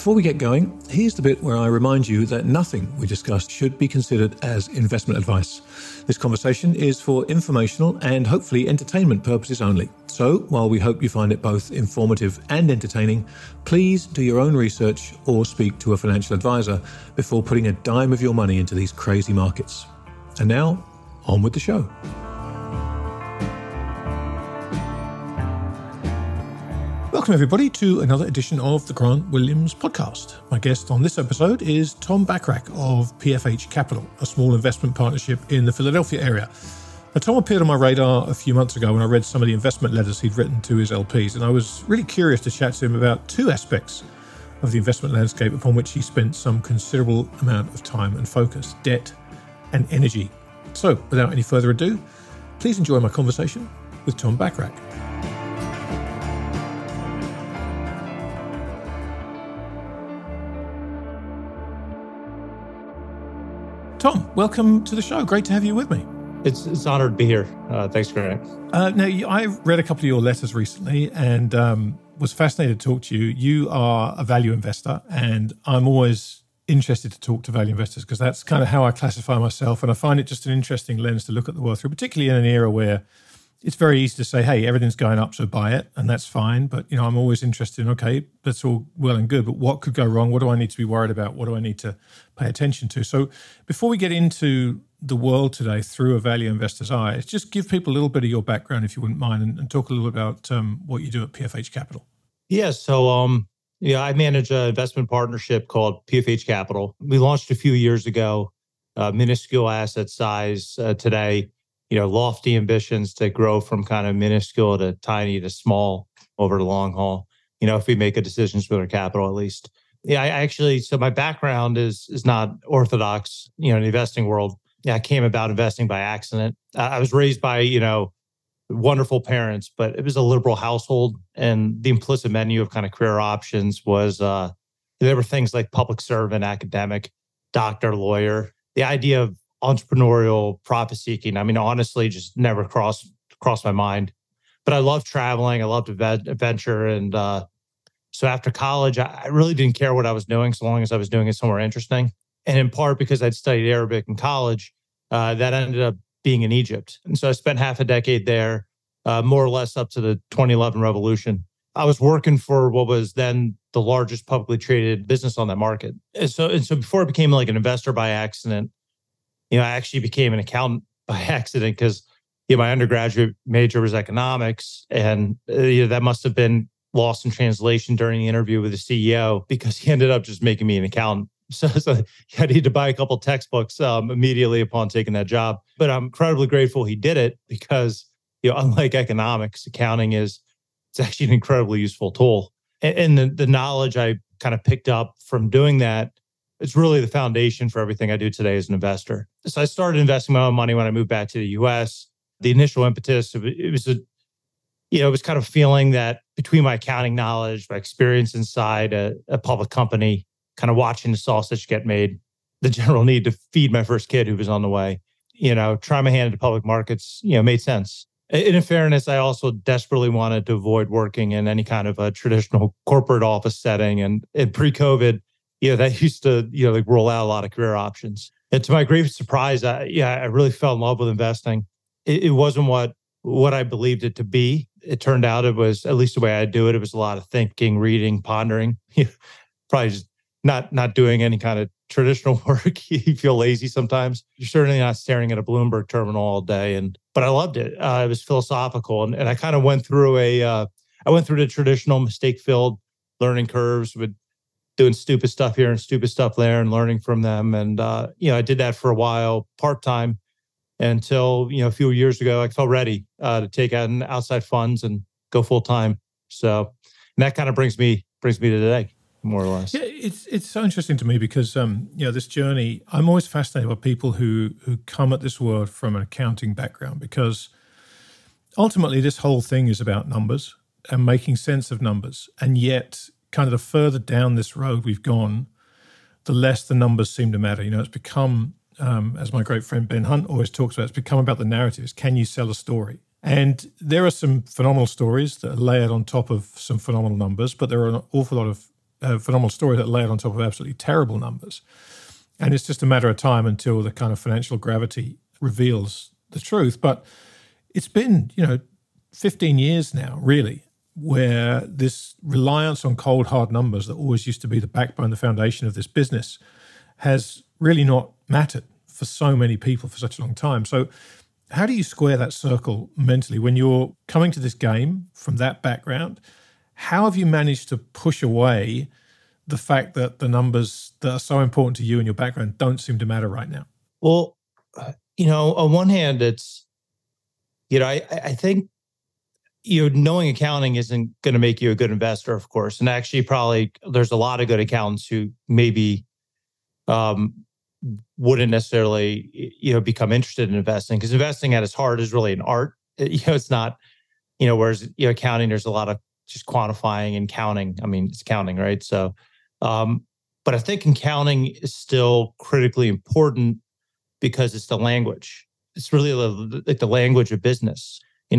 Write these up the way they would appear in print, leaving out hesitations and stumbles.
Before we get going, here's the bit where I remind you that nothing we discussed should be considered as investment advice. This conversation is for informational and hopefully entertainment purposes only. So, while we hope you find it both informative and entertaining, please do your own research or speak to a financial advisor before putting a dime of your money into these crazy markets. And now, on with the show. Welcome, everybody, to another edition of the Grant Williams podcast. My guest on this episode is Tom Bachrach of PFH Capital, a small investment partnership in the Philadelphia area. Now, Tom appeared on my radar a few months ago when I read some of the investment letters he'd written to his LPs, and I was really curious to chat to him about two aspects of the investment landscape upon which he spent some considerable amount of time and focus: debt and energy. So, without any further ado, please enjoy my conversation with Tom Bachrach. Tom, welcome to the show. Great to have you with me. It's an honor to be here. Thanks, Grant. Now, I read a couple of your letters recently and was fascinated to talk to you. You are a value investor, and I'm always interested to talk to value investors because that's kind of how I classify myself. And I find it just an interesting lens to look at the world through, particularly in an era where it's very easy to say, hey, everything's going up, so buy it, and that's fine. But, you know, I'm always interested in, okay, that's all well and good, but what could go wrong? What do I need to be worried about? What do I need to pay attention to? So before we get into the world today through a value investor's eyes, just give people a little bit of your background, if you wouldn't mind, and talk a little about what you do at PFH Capital. Yeah, so I manage an investment partnership called PFH Capital. We launched a few years ago, minuscule asset size today. Lofty ambitions to grow from kind of minuscule to tiny to small over the long haul, if we make a decision with our capital, at least. Yeah, so my background is not orthodox, in the investing world. Yeah, I came about investing by accident. I was raised by, wonderful parents, but it was a liberal household. And the implicit menu of kind of career options was, there were things like public servant, academic, doctor, lawyer. The idea of entrepreneurial profit seeking, honestly, just never crossed my mind. But I love traveling. I loved adventure. And so after college, I really didn't care what I was doing so long as I was doing it somewhere interesting. And in part because I'd studied Arabic in college, that ended up being in Egypt. And so I spent half a decade there, more or less up to the 2011 revolution. I was working for what was then the largest publicly traded business on that market. And so before I became like an investor by accident, I actually became an accountant by accident because my undergraduate major was economics, and that must have been lost in translation during the interview with the CEO because he ended up just making me an accountant. So I needed to buy a couple textbooks immediately upon taking that job. But I'm incredibly grateful he did it because unlike economics, accounting it's actually an incredibly useful tool. And the knowledge I kind of picked up from doing that, it's really the foundation for everything I do today as an investor. So I started investing my own money when I moved back to the US. The initial impetus, it was kind of feeling that between my accounting knowledge, my experience inside a public company, kind of watching the sausage get made, the general need to feed my first kid who was on the way, try my hand into public markets, made sense. In fairness, I also desperately wanted to avoid working in any kind of a traditional corporate office setting. And pre-COVID, that used to, roll out a lot of career options. And to my great surprise, I really fell in love with investing. It wasn't what I believed it to be. It turned out it was, at least the way I do it, it was a lot of thinking, reading, pondering. Probably just not doing any kind of traditional work. You feel lazy sometimes. You're certainly not staring at a Bloomberg terminal all day. But I loved it. It was philosophical. And I kind of went through the traditional mistake-filled learning curves with doing stupid stuff here and stupid stuff there and learning from them. And, I did that for a while, part-time, until, a few years ago, I felt ready to take out outside funds and go full-time. So, and that kind of brings me to today, more or less. Yeah, it's so interesting to me because, this journey, I'm always fascinated by people who come at this world from an accounting background, because ultimately this whole thing is about numbers and making sense of numbers. And yet, kind of the further down this road we've gone, the less the numbers seem to matter. It's become, as my great friend Ben Hunt always talks about, it's become about the narratives. Can you sell a story? And there are some phenomenal stories that are layered on top of some phenomenal numbers, but there are an awful lot of a phenomenal story that layered on top of absolutely terrible numbers. And it's just a matter of time until the kind of financial gravity reveals the truth. But it's been, 15 years now, really, where this reliance on cold, hard numbers that always used to be the backbone, the foundation of this business has really not mattered for so many people for such a long time. So how do you square that circle mentally when you're coming to this game from that background? How have you managed to push away the fact that the numbers that are so important to you and your background don't seem to matter right now? Well, on one hand, it's, I think, knowing accounting isn't going to make you a good investor, of course. And actually, probably there's a lot of good accountants who maybe wouldn't necessarily, become interested in investing, because investing at its heart is really an art. It's not, whereas, accounting, there's a lot of just quantifying and counting. I mean, it's counting, right? So, but I think accounting is still critically important because it's the language. It's really like the language of business.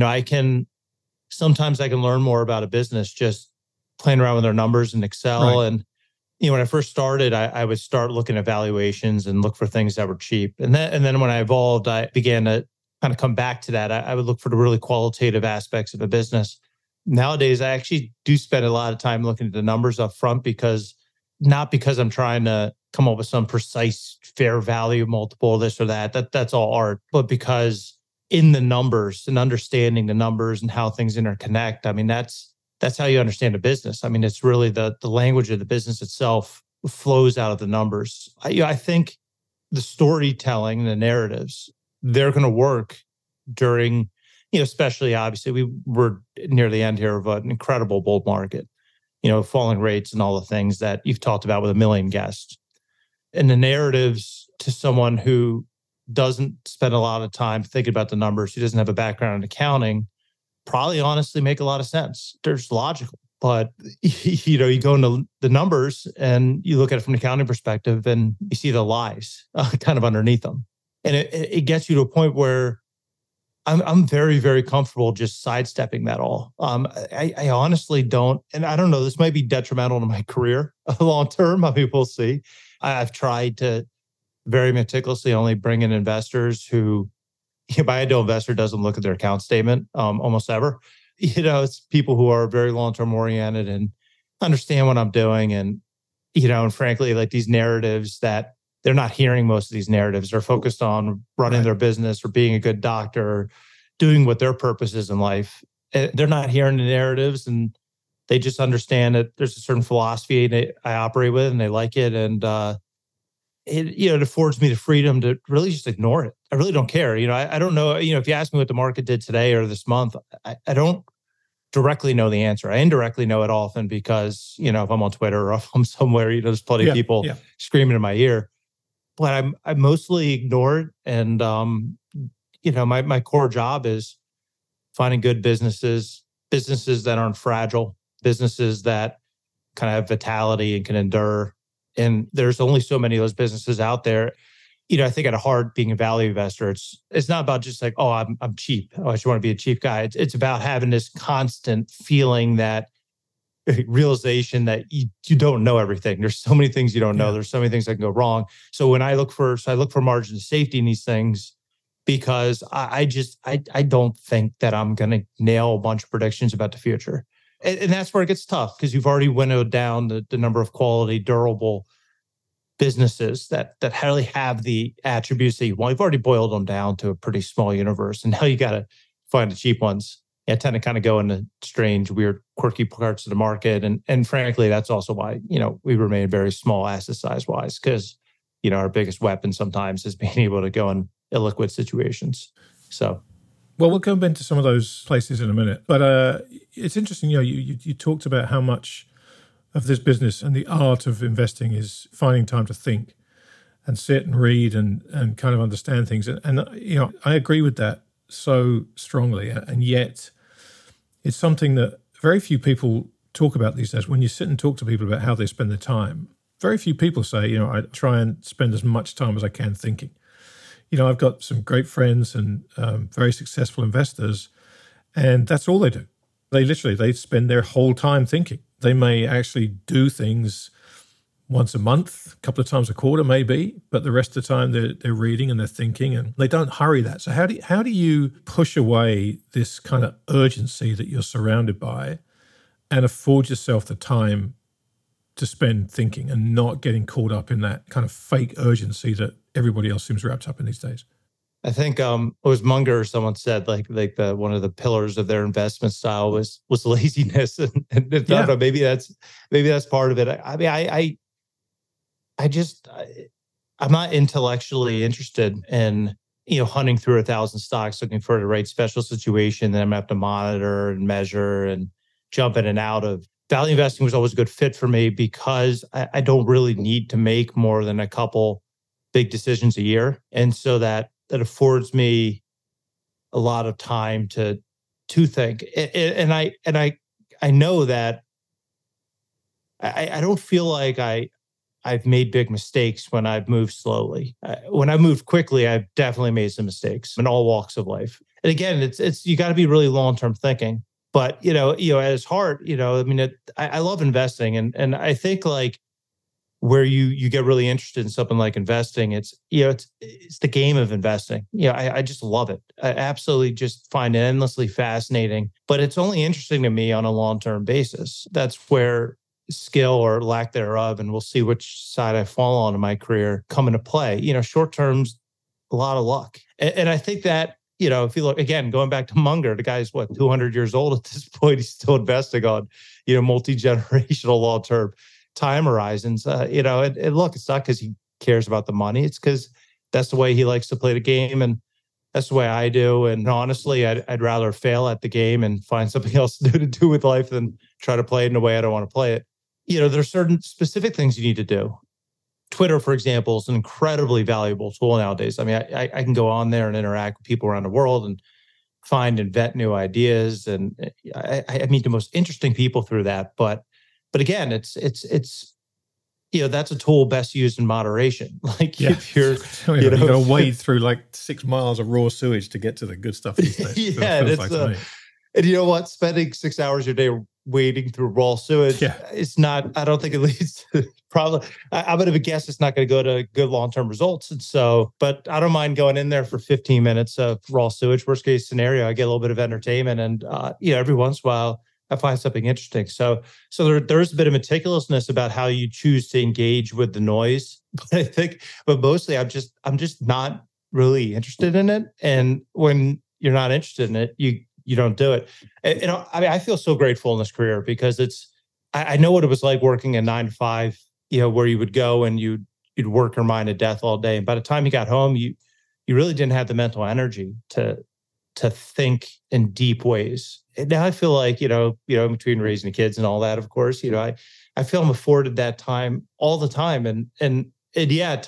Sometimes I can learn more about a business just playing around with their numbers in Excel. Right. And, when I first started, I would start looking at valuations and look for things that were cheap. And then when I evolved, I began to kind of come back to that. I would look for the really qualitative aspects of a business. Nowadays, I actually do spend a lot of time looking at the numbers up front, not because I'm trying to come up with some precise fair value multiple, this or that. That's all art. But because in the numbers and understanding the numbers and how things interconnect, I mean, that's how you understand a business. I mean, it's really the language of the business itself flows out of the numbers. I think the storytelling, the narratives, they're going to work during, especially obviously we were near the end here of an incredible bull market, falling rates and all the things that you've talked about with a million guests. And the narratives to someone who doesn't spend a lot of time thinking about the numbers, who doesn't have a background in accounting, probably honestly make a lot of sense. They're just logical. But, you go into the numbers and you look at it from an accounting perspective and you see the lies kind of underneath them. And it gets you to a point where I'm very, very comfortable just sidestepping that all. I honestly don't, and I don't know, this might be detrimental to my career long term. I mean, we'll see. I've tried to very meticulously only bring in investors who, my ideal investor doesn't look at their account statement almost ever. It's people who are very long-term oriented and understand what I'm doing. And, and frankly, like these narratives that they're not hearing, most of these narratives are focused on running their business or being a good doctor, or doing what their purpose is in life. They're not hearing the narratives, and they just understand that there's a certain philosophy that I operate with and they like it. And, it affords me the freedom to really just ignore it. I really don't care. I don't know, if you ask me what the market did today or this month, I don't directly know the answer. I indirectly know it often because, if I'm on Twitter or if I'm somewhere, there's plenty of people screaming in my ear. But I mostly ignore it. And, my core job is finding good businesses that aren't fragile, businesses that kind of have vitality and can endure. And there's only so many of those businesses out there. I think at a heart, being a value investor, it's not about just like, oh, I'm cheap. Oh, I just want to be a cheap guy. It's about having this constant feeling, that realization that you don't know everything. There's so many things you don't know. There's so many things that can go wrong. So when I look for margin of safety in these things, because I don't think that I'm going to nail a bunch of predictions about the future. And that's where it gets tough, because you've already winnowed down the number of quality, durable businesses that really have the attributes that you want. You've already boiled them down to a pretty small universe. And now you got to find the cheap ones. I tend to kind of go into strange, weird, quirky parts of the market. And frankly, that's also why, we remain very small asset size wise, because, our biggest weapon sometimes is being able to go in illiquid situations. So. Well, we'll go into some of those places in a minute. But it's interesting, you talked about how much of this business and the art of investing is finding time to think and sit and read and kind of understand things. And I agree with that so strongly. And yet it's something that very few people talk about these days. When you sit and talk to people about how they spend their time, very few people say, I try and spend as much time as I can thinking. I've got some great friends and very successful investors, and that's all they do. They spend their whole time thinking. They may actually do things once a month, a couple of times a quarter maybe, but the rest of the time they're reading and they're thinking, and they don't hurry that. So how do you push away this kind of urgency that you're surrounded by and afford yourself the time to spend thinking and not getting caught up in that kind of fake urgency that everybody else seems wrapped up in these days? I think it was Munger or someone said like the one of the pillars of their investment style was laziness, and I don't know, maybe that's part of it. I mean, I'm not intellectually interested in hunting through 1,000 stocks looking for the right special situation that I'm gonna have to monitor and measure and jump in and out of. Value investing was always a good fit for me because I don't really need to make more than a couple big decisions a year, and so that affords me a lot of time to think. And I know that I don't feel like I've made big mistakes when I've moved slowly. When I moved quickly, I've definitely made some mistakes in all walks of life. And again, it's you got to be really long-term thinking. But at its heart, I mean, I love investing, and I think like where you get really interested in something like investing, it's the game of investing. I just love it. I absolutely just find it endlessly fascinating. But it's only interesting to me on a long-term basis. That's where skill or lack thereof, and we'll see which side I fall on in my career, come into play. Short term's a lot of luck. And I think that, if you look, again, going back to Munger, the guy's 200 years old at this point, he's still investing on, multi-generational long-term time horizons. And look, it's not because he cares about the money. It's because that's the way he likes to play the game. And that's the way I do. And honestly, I'd rather fail at the game and find something else to do with life than try to play it in a way I don't want to play it. There's certain specific things you need to do. Twitter, for example, is an incredibly valuable tool nowadays. I mean, I can go on there and interact with people around the world and find and vet new ideas. And I meet the most interesting people through that. But again, it's that's a tool best used in moderation. Like if you're, you got to wade through like 6 miles of raw sewage to get to the good stuff these days. And you know what? Spending 6 hours a day wading through raw sewage, it's not. I don't think it leads to probably. I'm going to guess it's not going to go to good long-term results. And so, but I don't mind going in there for 15 minutes of raw sewage. Worst case scenario, I get a little bit of entertainment, and every once in a while, I find something interesting. So there's a bit of meticulousness about how you choose to engage with the noise. But mostly I'm just not really interested in it. And when you're not interested in it, you don't do it. I mean, I feel so grateful in this career because I know what it was like working a 9 to 5, where you would go and you'd work your mind to death all day. And by the time you got home, you really didn't have the mental energy to think in deep ways. And now I feel like, in between raising the kids and all that, of course, I feel I'm afforded that time all the time. And at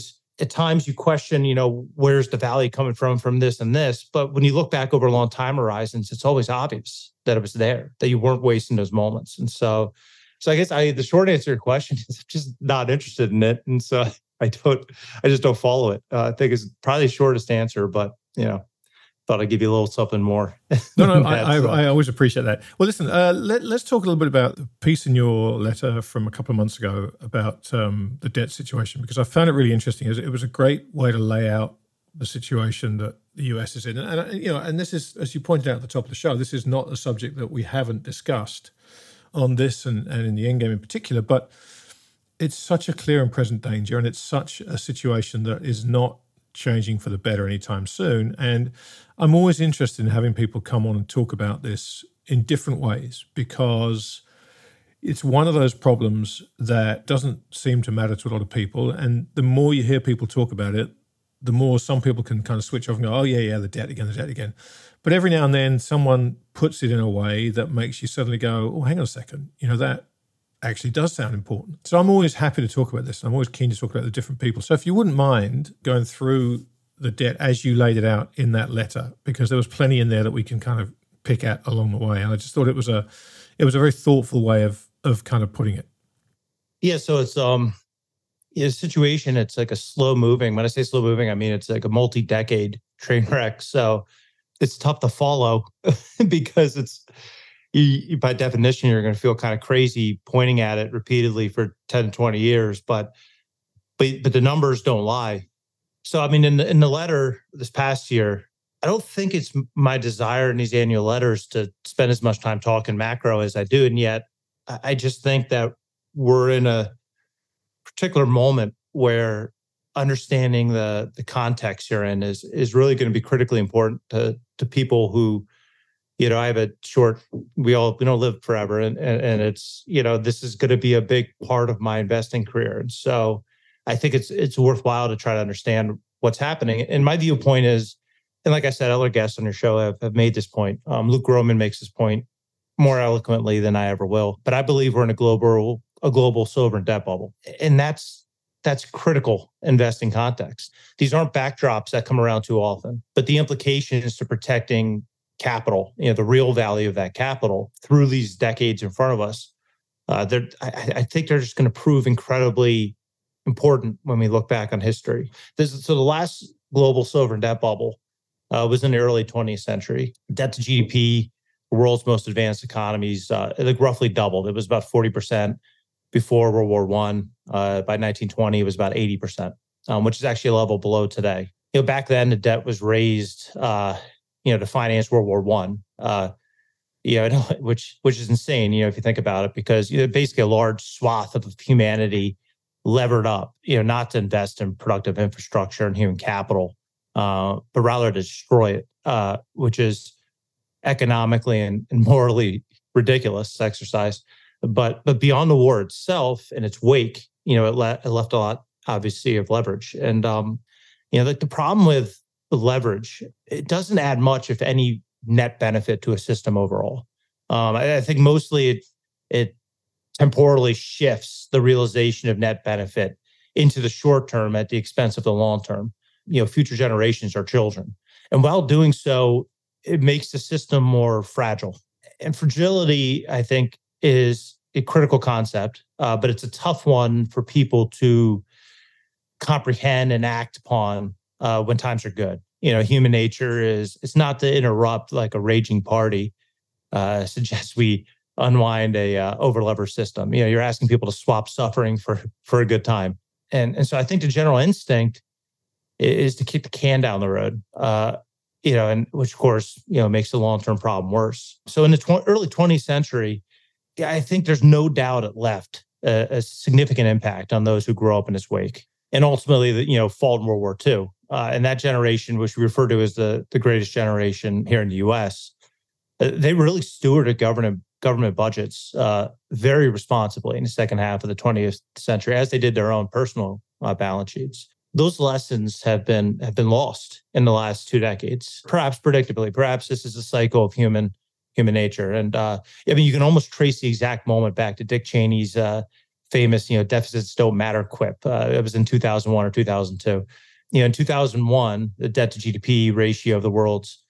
times you question, where's the value coming from this and this. But when you look back over long time horizons, it's always obvious that it was there, that you weren't wasting those moments. And so I guess the short answer to your question is I'm just not interested in it. And so I just don't follow it. I think it's probably the shortest answer, but, thought I'd give you a little something more. No, I always appreciate that. Well, listen, let's talk a little bit about the piece in your letter from a couple of months ago about the debt situation, because I found it really interesting. It was a great way to lay out the situation that the US is in. And this is, as you pointed out at the top of the show, this is not a subject that we haven't discussed on this and in the Endgame in particular, but it's such a clear and present danger, and it's such a situation that is not changing for the better anytime soon. And I'm always interested in having people come on and talk about this in different ways, because it's one of those problems that doesn't seem to matter to a lot of people. And the more you hear people talk about it, the more some people can kind of switch off and go, oh, yeah, the debt again. But every now and then someone puts it in a way that makes you suddenly go, oh, hang on a second, that actually does sound important. So I'm always happy to talk about this. I'm always keen to talk about the different people. So if you wouldn't mind going through the debt as you laid it out in that letter, because there was plenty in there that we can kind of pick at along the way. And I just thought it was a very thoughtful way of kind of putting it. Yeah. So it's a situation. It's like a slow moving. When I say slow moving, I mean it's like a multi-decade train wreck. So it's tough to follow because by definition, you're going to feel kind of crazy pointing at it repeatedly for 10, 20 years. But the numbers don't lie. So, I mean, in the letter this past year, I don't think it's my desire in these annual letters to spend as much time talking macro as I do. And yet I just think that we're in a particular moment where understanding the context you're in is really going to be critically important to people who, I have a short, we don't live forever. And it's, this is going to be a big part of my investing career. And so I think it's worthwhile to try to understand what's happening. And my viewpoint is, and like I said, other guests on your show have made this point. Luke Gromen makes this point more eloquently than I ever will. But I believe we're in a global sovereign debt bubble. And that's critical investing context. These aren't backdrops that come around too often, but the implications to protecting capital, the real value of that capital through these decades in front of us, I think they're just going to prove incredibly important when we look back on history. So the last global sovereign debt bubble was in the early 20th century. Debt to GDP, the world's most advanced economies, it roughly doubled. It was about 40% before World War I. By 1920, it was about 80%, which is actually a level below today. Back then, the debt was raised, to finance World War I. Which is insane, if you think about it, because basically a large swath of humanity levered up, not to invest in productive infrastructure and human capital, but rather to destroy it, which is economically and morally ridiculous exercise. But beyond the war itself and its wake, it left a lot, obviously, of leverage. And the problem with leverage, it doesn't add much, if any, net benefit to a system overall. I think mostly it temporally shifts the realization of net benefit into the short term at the expense of the long term. Future generations are children. And while doing so, it makes the system more fragile. And fragility, I think, is a critical concept, but it's a tough one for people to comprehend and act upon when times are good. Human nature it's not to interrupt like a raging party. Suggests we unwind a over-leveraged system. You're asking people to swap suffering for a good time. And so I think the general instinct is to kick the can down the road, and which of course, makes the long-term problem worse. So in the early 20th century, I think there's no doubt it left a significant impact on those who grew up in its wake. And ultimately, fought in World War II. And that generation, which we refer to as the greatest generation here in the U.S., they really stewarded government budgets very responsibly in the second half of the 20th century, as they did their own personal balance sheets. Those lessons have been lost in the last 2 decades, perhaps predictably. Perhaps this is a cycle of human nature. And you can almost trace the exact moment back to Dick Cheney's famous, deficits don't matter quip. It was in 2001 or 2002. In 2001, the debt to GDP ratio of the world's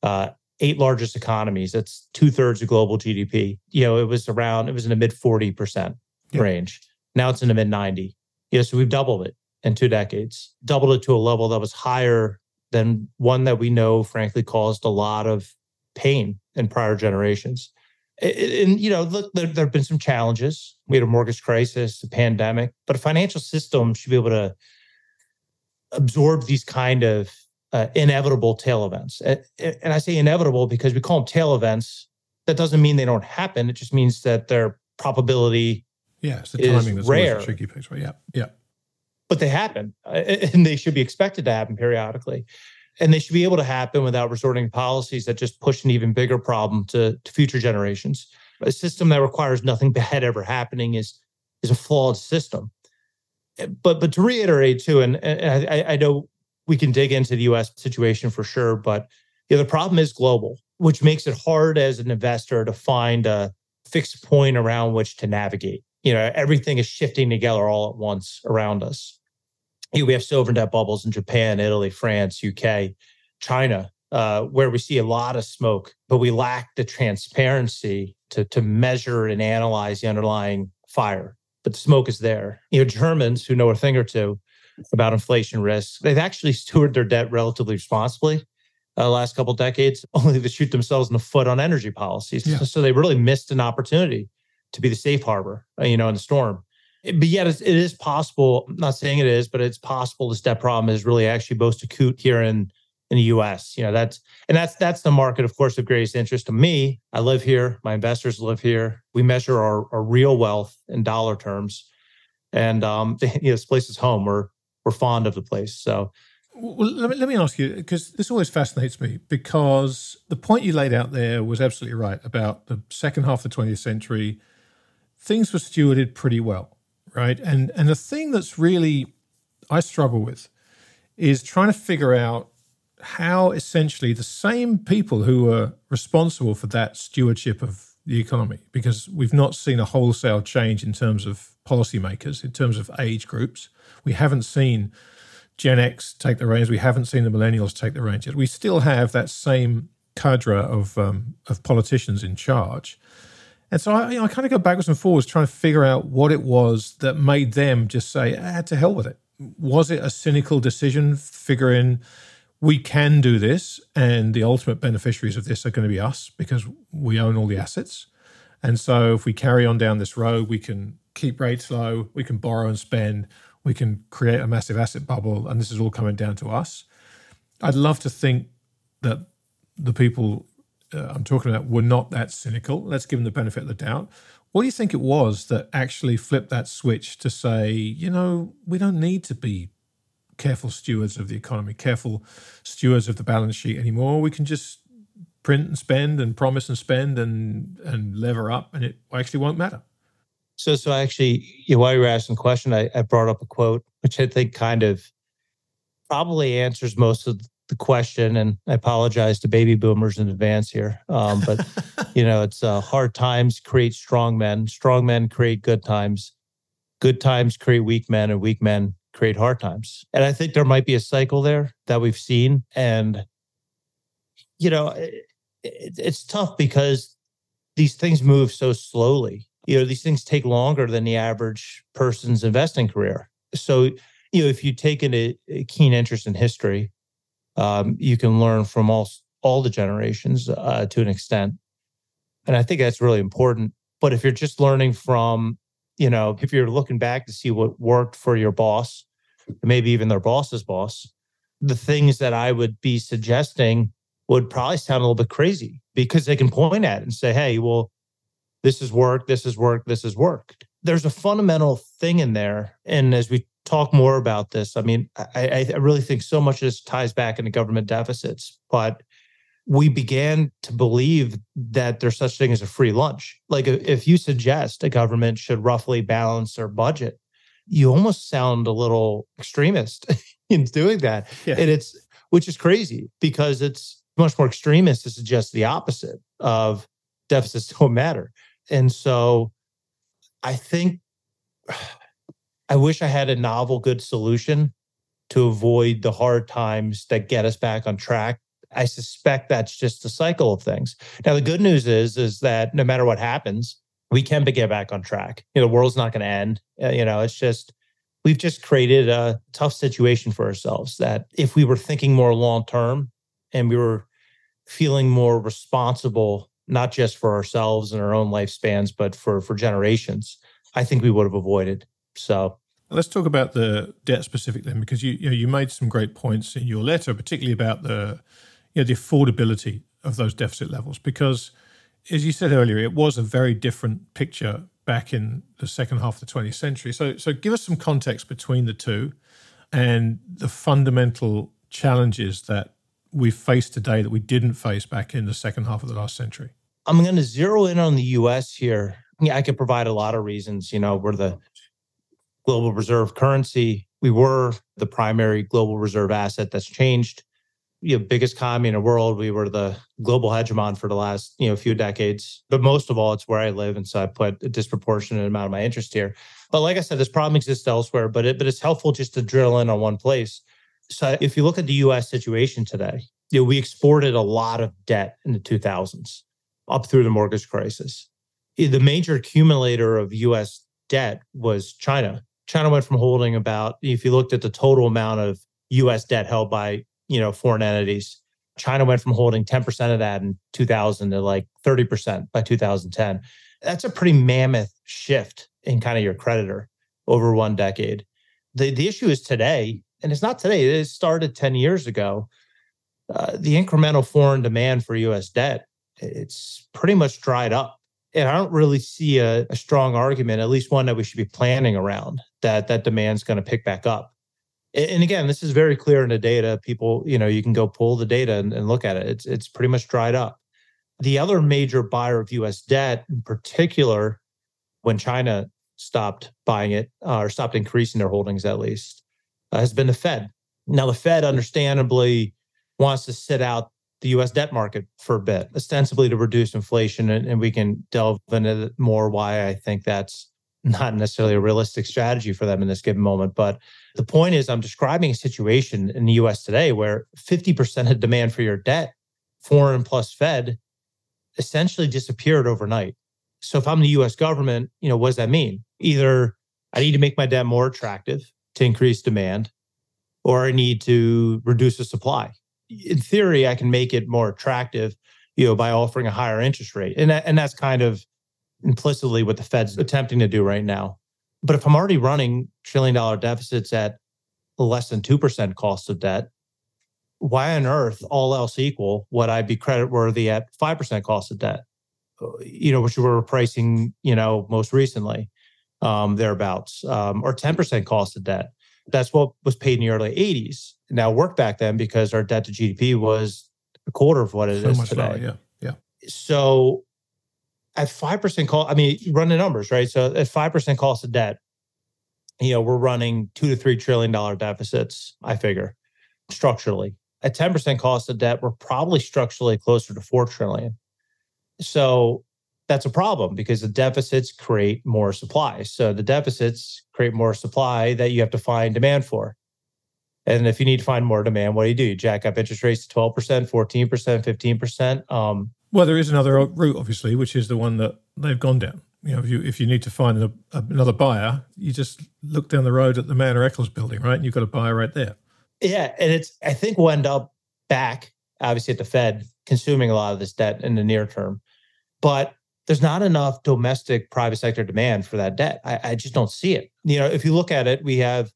8 largest economies, that's 2/3 of global GDP. It was in the mid 40% range. Now it's in the mid 90. So we've doubled it in 2 decades, doubled it to a level that was higher than one that we know, frankly, caused a lot of pain in prior generations. And, look, there have been some challenges. We had a mortgage crisis, a pandemic, but a financial system should be able to absorb these kind of inevitable tail events. And I say inevitable because we call them tail events. That doesn't mean they don't happen. It just means that their probability it's the timing that's rare. Always a tricky piece, right? Yeah. But they happen, and they should be expected to happen periodically. And they should be able to happen without resorting to policies that just push an even bigger problem to future generations. A system that requires nothing bad ever happening is a flawed system. But to reiterate too, and I know we can dig into the U.S. situation for sure, but the problem is global, which makes it hard as an investor to find a fixed point around which to navigate. Everything is shifting together all at once around us. We have sovereign debt bubbles in Japan, Italy, France, UK, China, where we see a lot of smoke, but we lack the transparency to measure and analyze the underlying fire. But the smoke is there. Germans who know a thing or two about inflation risks, they've actually stewarded their debt relatively responsibly. last couple of decades, only to shoot themselves in the foot on energy policies. Yeah. So they really missed an opportunity to be the safe harbor, in the storm. But yet it is possible, I'm not saying it is, but it's possible this debt problem is really actually most acute here in the US. That's the market, of course, of greatest interest to me. I live here. My investors live here. We measure our real wealth in dollar terms. And this place is home. We're fond of the place. So well, let me ask you, because this always fascinates me, because the point you laid out there was absolutely right about the second half of the 20th century. Things were stewarded pretty well, right? And the thing that's really I struggle with is trying to figure out how essentially the same people who were responsible for that stewardship of the economy, because we've not seen a wholesale change in terms of policymakers, in terms of age groups. We haven't seen Gen X take the reins. We haven't seen the millennials take the reins yet. We still have that same cadre of politicians in charge. And so I kind of go backwards and forwards trying to figure out what it was that made them just say, to hell with it. Was it a cynical decision figuring we can do this and the ultimate beneficiaries of this are going to be us because we own all the assets? And so if we carry on down this road, we can keep rates low, we can borrow and spend, we can create a massive asset bubble, and this is all coming down to us. I'd love to think that the people I'm talking about were not that cynical. Let's give them the benefit of the doubt. What do you think it was that actually flipped that switch to say, we don't need to be careful stewards of the economy, careful stewards of the balance sheet anymore? We can just print and spend and promise and spend and lever up, and it actually won't matter. So actually, while you were asking the question, I brought up a quote, which I think kind of probably answers most of the question. And I apologize to baby boomers in advance here. But, it's hard times create strong men create good times create weak men, and weak men create hard times. And I think there might be a cycle there that we've seen. And, it's tough because these things move so slowly. These things take longer than the average person's investing career. So, if you take a keen interest in history, you can learn from all the generations to an extent. And I think that's really important. But if you're just learning from, if you're looking back to see what worked for your boss, maybe even their boss's boss, the things that I would be suggesting would probably sound a little bit crazy because they can point at it and say, hey, well, this is work, this is work, this is work. There's a fundamental thing in there. And as we talk more about this, I really think so much of this ties back into government deficits, but we began to believe that there's such thing as a free lunch. Like if you suggest a government should roughly balance their budget, you almost sound a little extremist in doing that. Yeah. And which is crazy because it's much more extremist to suggest the opposite of deficits don't matter. And so I think I wish I had a novel, good solution to avoid the hard times that get us back on track. I suspect that's just the cycle of things. Now, the good news is that no matter what happens, we can get back on track. The world's not going to end. It's just, we've just created a tough situation for ourselves that if we were thinking more long-term and we were feeling more responsible, not just for ourselves and our own lifespans, but for generations, I think we would have avoided. So let's talk about the debt specific then, because you made some great points in your letter, particularly about the affordability of those deficit levels. Because as you said earlier, it was a very different picture back in the second half of the 20th century. So give us some context between the two and the fundamental challenges that we face today that we didn't face back in the second half of the last century. I'm going to zero in on the U.S. here. I could provide a lot of reasons. We're the global reserve currency. We were the primary global reserve asset that's changed. Biggest economy in the world. We were the global hegemon for the last, few decades. But most of all, it's where I live. And so I put a disproportionate amount of my interest here. But like I said, this problem exists elsewhere, but it's helpful just to drill in on one place. So if you look at the U.S. situation today, we exported a lot of debt in the 2000s up through the mortgage crisis. The major accumulator of U.S. debt was China. China went from holding about, if you looked at the total amount of U.S. debt held by, foreign entities, China went from holding 10% of that in 2000 to like 30% by 2010. That's a pretty mammoth shift in kind of your creditor over one decade. The issue is today, and it's not today, it started 10 years ago. The incremental foreign demand for US debt, it's pretty much dried up. And I don't really see a strong argument, at least one that we should be planning around, that demand's going to pick back up. And again, this is very clear in the data. People, you can go pull the data and look at it. It's pretty much dried up. The other major buyer of US debt, in particular, when China stopped buying it or stopped increasing their holdings at least, has been the Fed. Now, the Fed understandably wants to sit out the US debt market for a bit, ostensibly to reduce inflation. And we can delve into more why I think that's not necessarily a realistic strategy for them in this given moment. But the point is, I'm describing a situation in the US today where 50% of demand for your debt, foreign plus Fed, essentially disappeared overnight. So if I'm the US government, what does that mean? Either I need to make my debt more attractive to increase demand, or I need to reduce the supply. In theory, I can make it more attractive, by offering a higher interest rate. And that's kind of implicitly what the Fed's attempting to do right now. But if I'm already running $1 trillion deficits at less than 2% cost of debt, why on earth, all else equal, would I be creditworthy at 5% cost of debt? Which we were pricing, most recently, thereabouts, or 10% cost of debt. That's what was paid in the early 80s. Now worked back then because our debt to GDP was a quarter of what it is today. Lower, yeah. So at 5% cost, run the numbers, right? So at 5% cost of debt, we're running $2 to $3 trillion deficits, I figure, structurally. At 10% cost of debt, we're probably structurally closer to $4 trillion. So that's a problem because the deficits create more supply. So the deficits create more supply that you have to find demand for. And if you need to find more demand, what do? You jack up interest rates to 12%, 14%, 15%. Well, there is another route, obviously, which is the one that they've gone down. If you need to find another buyer, you just look down the road at the Manor Eccles building, right? And you've got a buyer right there. Yeah, and I think we'll end up back, obviously, at the Fed consuming a lot of this debt in the near term. But there's not enough domestic private sector demand for that debt. I just don't see it. If you look at it, we have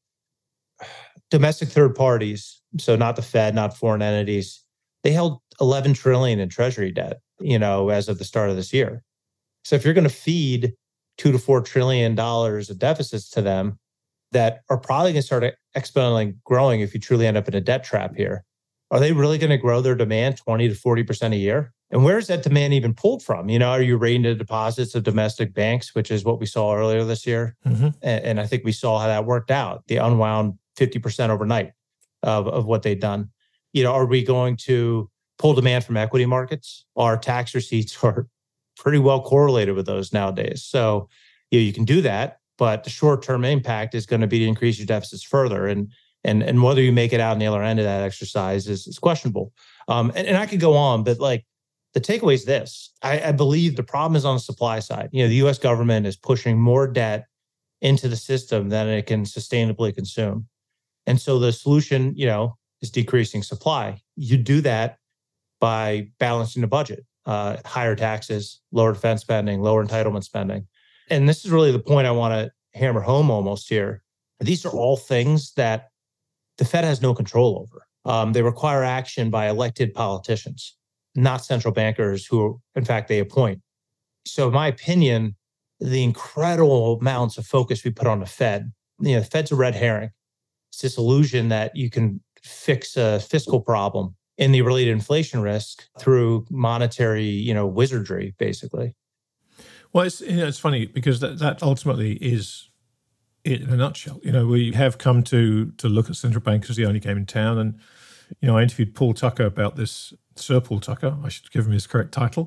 domestic third parties, so not the Fed, not foreign entities. They held $11 trillion in treasury debt, as of the start of this year. So if you're going to feed $2 to $4 trillion of deficits to them that are probably going to start exponentially growing if you truly end up in a debt trap here, are they really going to grow their demand 20 to 40% a year? And where is that demand even pulled from? Are you rating the deposits of domestic banks, which is what we saw earlier this year? Mm-hmm. And I think we saw how that worked out. They unwound 50% overnight of what they'd done. Are we going to pull demand from equity markets? Our tax receipts are pretty well correlated with those nowadays. So you can do that, but the short-term impact is going to be to increase your deficits further. And whether you make it out on the other end of that exercise is questionable. And I could go on, but the takeaway is this. I believe the problem is on the supply side. The U.S. government is pushing more debt into the system than it can sustainably consume. And so the solution, is decreasing supply. You do that by balancing the budget, higher taxes, lower defense spending, lower entitlement spending. And this is really the point I want to hammer home almost here. These are all things that the Fed has no control over. They require action by elected politicians, not central bankers who, in fact, they appoint. So in my opinion, the incredible amounts of focus we put on the Fed, the Fed's a red herring. It's this illusion that you can fix a fiscal problem and the related inflation risk through monetary, wizardry, basically. Well, it's funny because that ultimately is it in a nutshell. We have come to look at central bankers as the only game in town. And, I interviewed Paul Tucker about this, Sir Paul Tucker. I should give him his correct title.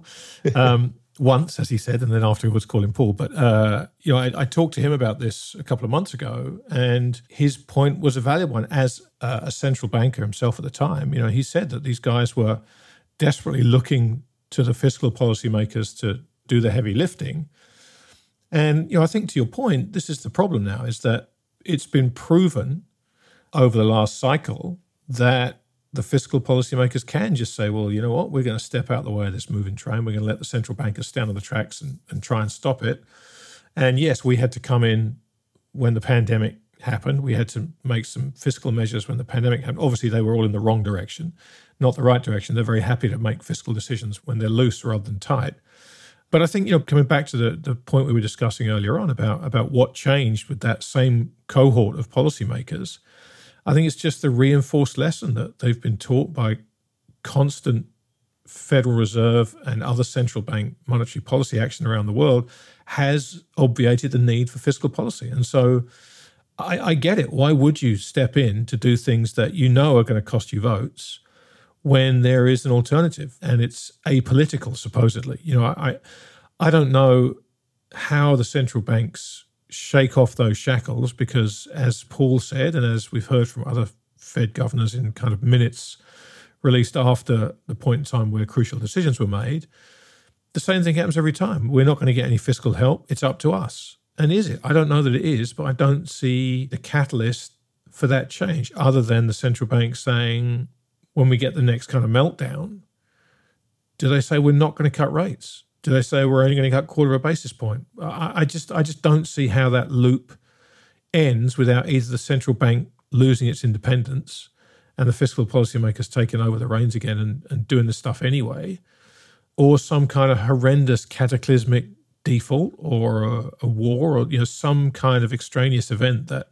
Once, as he said, and then afterwards call him Paul. But, I talked to him about this a couple of months ago, and his point was a valid one. As a central banker himself at the time, he said that these guys were desperately looking to the fiscal policymakers to do the heavy lifting. And, I think to your point, this is the problem now, is that it's been proven over the last cycle that the fiscal policymakers can just say, well, you know what, we're going to step out the way of this moving train. We're going to let the central bankers stand on the tracks and try and stop it. And yes, we had to come in when the pandemic happened. We had to make some fiscal measures when the pandemic happened. Obviously, they were all in the wrong direction, not the right direction. They're very happy to make fiscal decisions when they're loose rather than tight. But I think, coming back to the point we were discussing earlier on about what changed with that same cohort of policymakers, I think it's just the reinforced lesson that they've been taught by constant Federal Reserve and other central bank monetary policy action around the world has obviated the need for fiscal policy. And so I get it. Why would you step in to do things that you know are going to cost you votes when there is an alternative and it's apolitical, supposedly? I don't know how the central banks shake off those shackles because, as Paul said, and as we've heard from other Fed governors in kind of minutes released after the point in time where crucial decisions were made, the same thing happens every time. We're not going to get any fiscal help. It's up to us. And is it? I don't know that it is, but I don't see the catalyst for that change other than the central bank saying, when we get the next kind of meltdown, do they say we're not going to cut rates? Do they say we're only going to cut quarter of a basis point? I just don't see how that loop ends without either the central bank losing its independence and the fiscal policymakers taking over the reins again and doing this stuff anyway, or some kind of horrendous cataclysmic default or a war or some kind of extraneous event that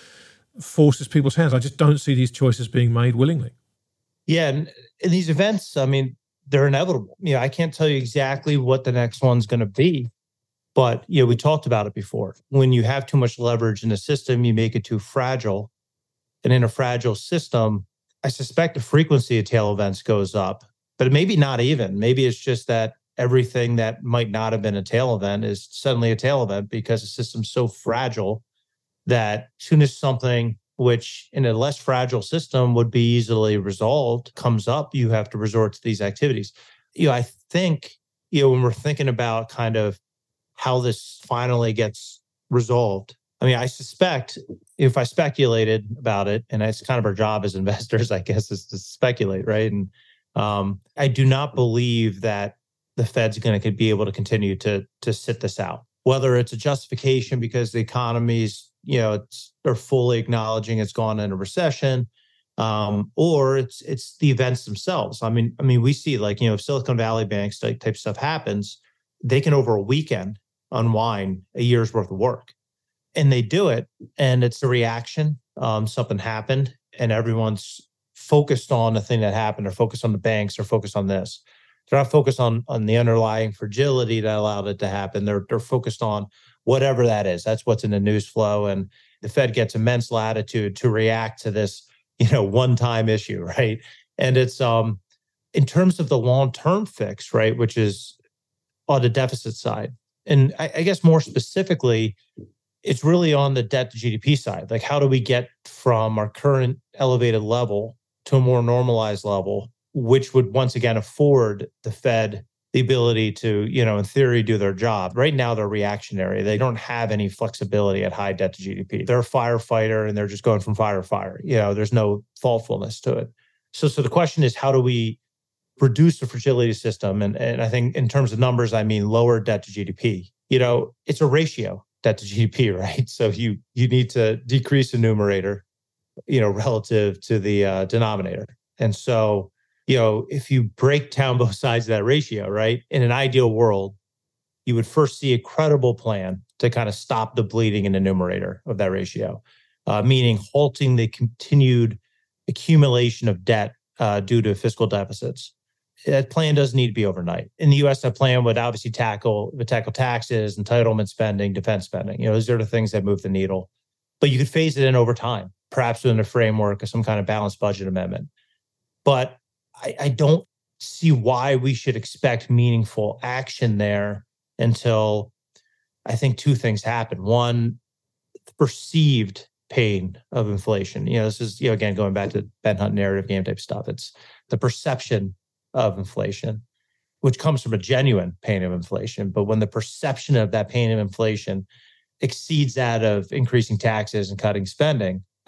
forces people's hands. I just don't see these choices being made willingly. Yeah, and in these events, I mean, they're inevitable. I can't tell you exactly what the next one's going to be, but we talked about it before. When you have too much leverage in the system, you make it too fragile. And in a fragile system, I suspect the frequency of tail events goes up, but maybe not even. Maybe it's just that everything that might not have been a tail event is suddenly a tail event because the system's so fragile that as soon as something which in a less fragile system would be easily resolved comes up, you have to resort to these activities. I think, when we're thinking about kind of how this finally gets resolved, I mean, I suspect if I speculated about it, and it's kind of our job as investors, I guess, is to speculate, right? And I do not believe that the Fed's going to be able to continue to sit this out. Whether it's a justification because the economy's, they're fully acknowledging it's gone into recession, or it's the events themselves. I mean, we see if Silicon Valley banks type stuff happens, they can over a weekend unwind a year's worth of work. And they do it, and it's a reaction. Something happened, and everyone's focused on the thing that happened, or focused on the banks, or focused on this. They're not focused on the underlying fragility that allowed it to happen. They're focused on whatever that is. That's what's in the news flow, and the Fed gets immense latitude to react to this, one-time issue, right? And it's in terms of the long-term fix, right, which is on the deficit side, and I guess more specifically, it's really on the debt to GDP side. Like, how do we get from our current elevated level to a more normalized level, which would once again afford the Fed the ability to, in theory, do their job. Right now, they're reactionary. They don't have any flexibility at high debt to GDP. They're a firefighter, and they're just going from fire to fire. There's no thoughtfulness to it. So the question is, how do we reduce the fragility system? And I think in terms of numbers, I mean lower debt to GDP. It's a ratio, debt to GDP, right? So you need to decrease the numerator, relative to the denominator. And so, if you break down both sides of that ratio, right, in an ideal world, you would first see a credible plan to kind of stop the bleeding in the numerator of that ratio, meaning halting the continued accumulation of debt due to fiscal deficits. That plan doesn't need to be overnight. In the U.S., that plan would obviously tackle taxes, entitlement spending, defense spending. Those are the things that move the needle. But you could phase it in over time, perhaps within a framework of some kind of balanced budget amendment. But I don't see why we should expect meaningful action there until I think two things happen. One, the perceived pain of inflation. This is, again, going back to Ben Hunt narrative game type stuff. It's the perception of inflation, which comes from a genuine pain of inflation. But when the perception of that pain of inflation exceeds that of increasing taxes and cutting spending,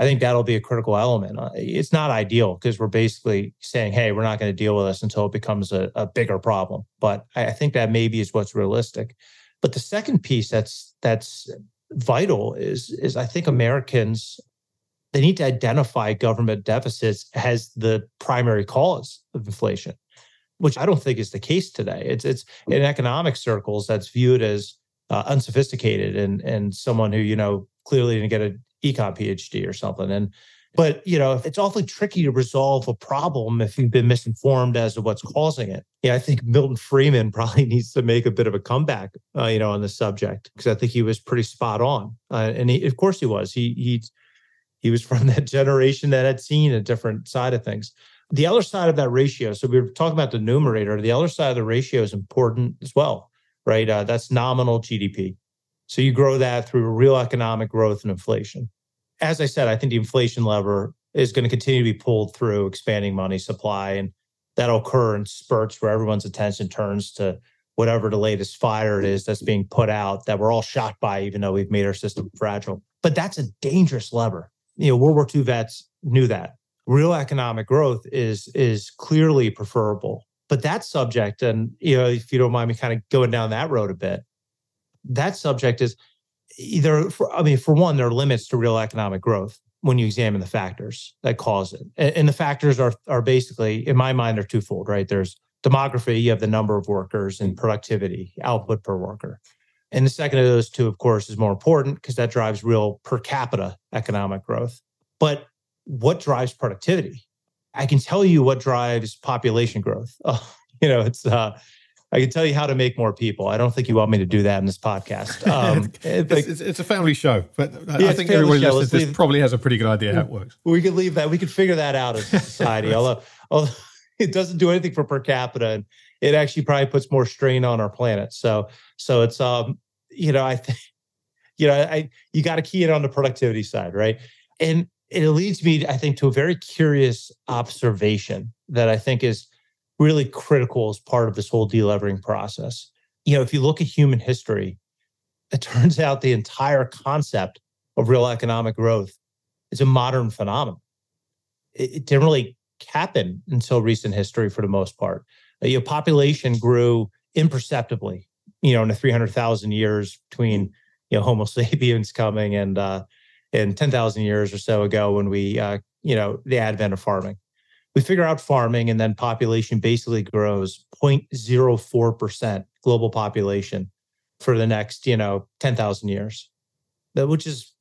I think that'll be a critical element. It's not ideal because we're basically saying, hey, we're not going to deal with this until it becomes a bigger problem. But I think that maybe is what's realistic. But the second piece that's vital is I think Americans, they need to identify government deficits as the primary cause of inflation, which I don't think is the case today. It's in economic circles that's viewed as unsophisticated and someone who clearly didn't get an econ PhD or something. But it's awfully tricky to resolve a problem if you've been misinformed as to what's causing it. I think Milton Friedman probably needs to make a bit of a comeback, on the subject, because I think he was pretty spot on, and of course he was. He was from that generation that had seen a different side of things. The other side of that ratio, so we were talking about the numerator, the other side of the ratio is important as well, right? That's nominal GDP. So you grow that through real economic growth and inflation. As I said, I think the inflation lever is going to continue to be pulled through expanding money supply, and that'll occur in spurts where everyone's attention turns to whatever the latest fire it is that's being put out that we're all shocked by, even though we've made our system fragile. But that's a dangerous lever. World War II vets knew that. Real economic growth is clearly preferable. But that subject, and if you don't mind me kind of going down that road a bit, that subject is for one, there are limits to real economic growth when you examine the factors that cause it. And the factors are basically, in my mind, are twofold, right? There's demography, you have the number of workers, and productivity, output per worker. And the second of those two, of course, is more important because that drives real per capita economic growth. But what drives productivity? I can tell you what drives population growth. I can tell you how to make more people. I don't think you want me to do that in this podcast. It's a family show, but I think everybody listening to this probably has a pretty good idea how it works. We could leave that. We could figure that out as a society. although it doesn't do anything for per capita, and it actually probably puts more strain on our planet. So it's I think you got to key in on the productivity side, right? And it leads me, I think, to a very curious observation that I think is really critical as part of this whole delevering process. If you look at human history, it turns out the entire concept of real economic growth is a modern phenomenon. It didn't really happen until recent history for the most part. Population grew imperceptibly, in the 300,000 years between, Homo sapiens coming and 10,000 years or so ago when we, the advent of farming. We figure out farming, and then population basically grows 0.04% global population for the next, 10,000 years, which is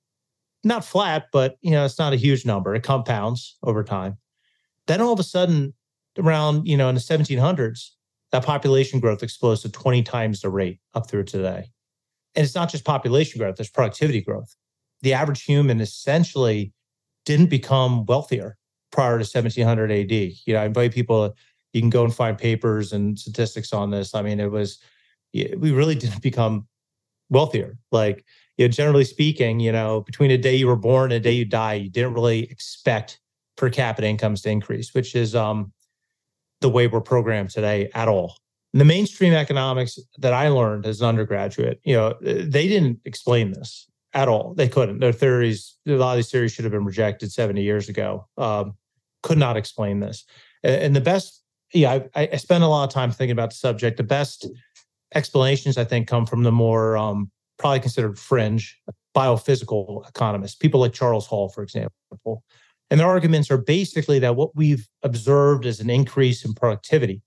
not flat, but, it's not a huge number. It compounds over time. Then all of a sudden, around, in the 1700s, that population growth explodes to 20 times the rate up through today. And it's not just population growth, there's productivity growth. The average human essentially didn't become wealthier prior to 1700 AD. I invite people, you can go and find papers and statistics on this. I mean, we really didn't become wealthier. Like, generally speaking, between the day you were born and the day you die, you didn't really expect per capita incomes to increase, which is the way we're programmed today at all. And the mainstream economics that I learned as an undergraduate, they didn't explain this at all. They couldn't. Their theories, a lot of these theories should have been rejected 70 years ago. Could not explain this. And the best, I spend a lot of time thinking about the subject. The best explanations, I think, come from the more probably considered fringe biophysical economists, people like Charles Hall, for example. And their arguments are basically that what we've observed as an increase in productivity,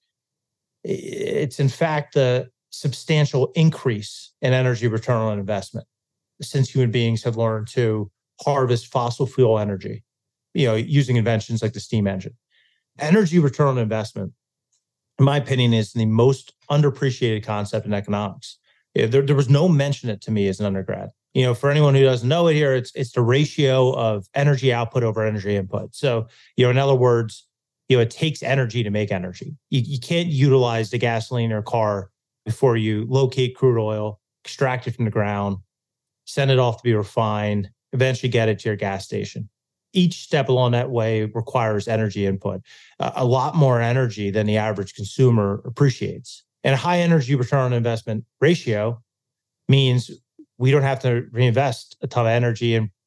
it's in fact a substantial increase in energy return on investment since human beings have learned to harvest fossil fuel energy, using inventions like the steam engine. Energy return on investment, in my opinion, is the most underappreciated concept in economics. There was no mention it to me as an undergrad. For anyone who doesn't know it here, it's the ratio of energy output over energy input. So, in other words, it takes energy to make energy. You can't utilize the gasoline or car before you locate crude oil, extract it from the ground, send it off to be refined, eventually get it to your gas station. Each step along that way requires energy input, a lot more energy than the average consumer appreciates. And a high energy return on investment ratio means we don't have to reinvest a ton of energy and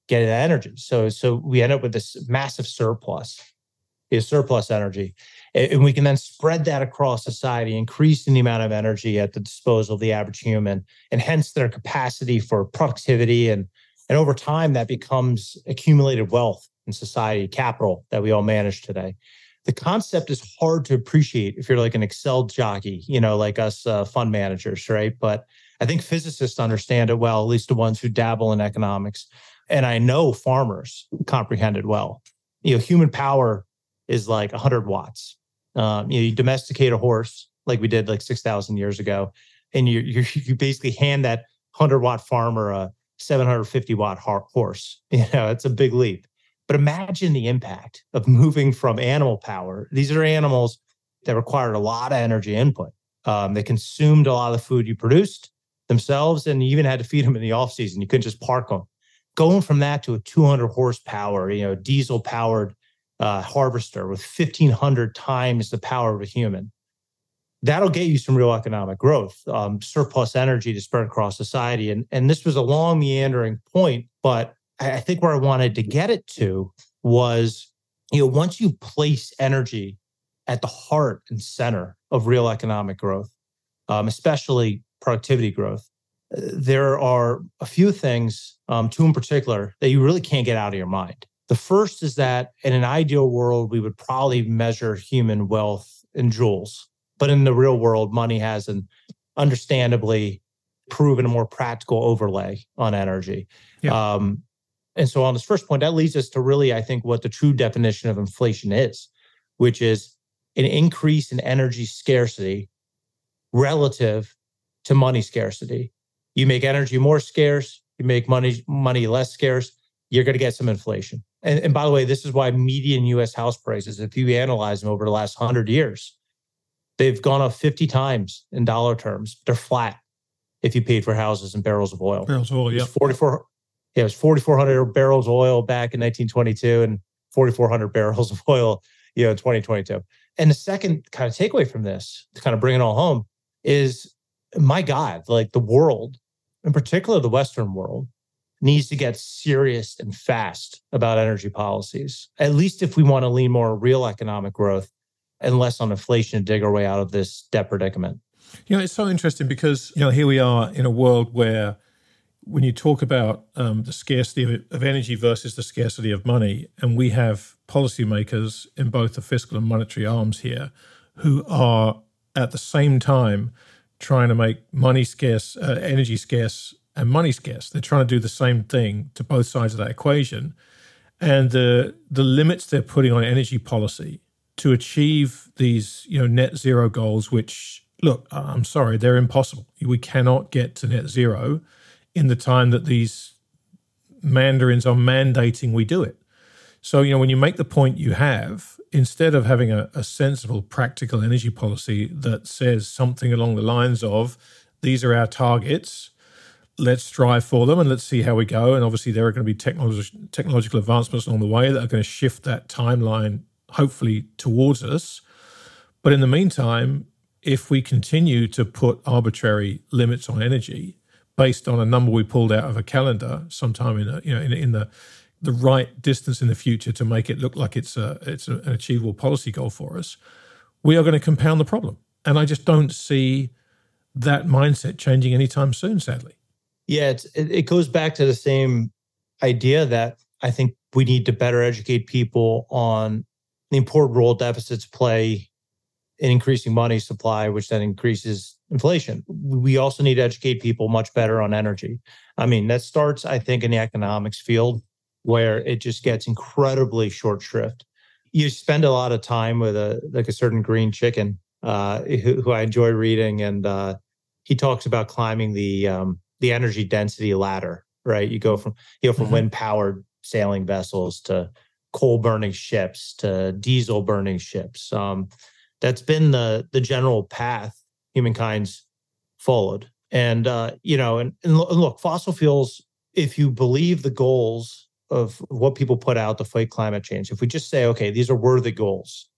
get energy. So we end up with this massive surplus, surplus energy. And we can then spread that across society, increasing the amount of energy at the disposal of the average human, and hence their capacity for productivity. And over time, that becomes accumulated wealth in society, capital that we all manage today. The concept is hard to appreciate if you're like an Excel jockey, like us fund managers, right? But I think physicists understand it well, at least the ones who dabble in economics. And I know farmers comprehend it well. Human power is like 100 watts. You domesticate a horse like we did like 6,000 years ago, and you basically hand that 100-watt farmer a 750-watt horse. It's a big leap. But imagine the impact of moving from animal power. These are animals that required a lot of energy input. They consumed a lot of the food you produced themselves, and you even had to feed them in the off season. You couldn't just park them. Going from that to a 200 horsepower, diesel-powered harvester with 1,500 times the power of a human, that'll get you some real economic growth, surplus energy to spread across society. And this was a long, meandering point, but I think where I wanted to get it to was, once you place energy at the heart and center of real economic growth, especially productivity growth, there are a few things, two in particular, that you really can't get out of your mind. The first is that in an ideal world, we would probably measure human wealth in joules. But in the real world, money has an understandably proven a more practical overlay on energy. Yeah. And so on this first point, that leads us to really, I think, what the true definition of inflation is, which is an increase in energy scarcity relative to money scarcity. You make energy more scarce, you make money less scarce, you're going to get some inflation. And by the way, this is why median U.S. house prices, if you analyze them over the last 100 years, they've gone up 50 times in dollar terms. They're flat if you paid for houses in barrels of oil. Barrels of oil, yeah. It was 4,400 barrels of oil back in 1922 and 4,400 barrels of oil, in 2022. And the second kind of takeaway from this, to kind of bring it all home, is, my God, like the world, in particular the Western world, needs to get serious and fast about energy policies, at least if we want to lean more on real economic growth and less on inflation to dig our way out of this debt predicament. It's so interesting because, here we are in a world where when you talk about the scarcity of energy versus the scarcity of money, and we have policymakers in both the fiscal and monetary arms here who are at the same time trying to make money scarce, energy scarce, and money scarce. They're trying to do the same thing to both sides of that equation. And the limits they're putting on energy policy to achieve these, net zero goals, which, look, I'm sorry, they're impossible. We cannot get to net zero in the time that these mandarins are mandating we do it. So, when you make the point you have, instead of having a sensible, practical energy policy that says something along the lines of, these are our targets, let's strive for them and let's see how we go. And obviously there are going to be technological advancements along the way that are going to shift that timeline, hopefully, towards us. But in the meantime, if we continue to put arbitrary limits on energy based on a number we pulled out of a calendar sometime in the right distance in the future to make it look like it's an achievable policy goal for us, we are going to compound the problem. And I just don't see that mindset changing anytime soon, sadly. Yeah, it goes back to the same idea that I think we need to better educate people on the important role deficits play in increasing money supply, which then increases inflation. We also need to educate people much better on energy. I mean, that starts, I think, in the economics field, where it just gets incredibly short shrift. You spend a lot of time with a certain green chicken who I enjoy reading, and he talks about climbing the energy density ladder. Right, you go from wind powered sailing vessels to coal burning ships to diesel burning ships. That's been the general path humankind's followed. And look, fossil fuels, if you believe the goals of what people put out to fight climate change, if we just say, okay, these are worthy goals,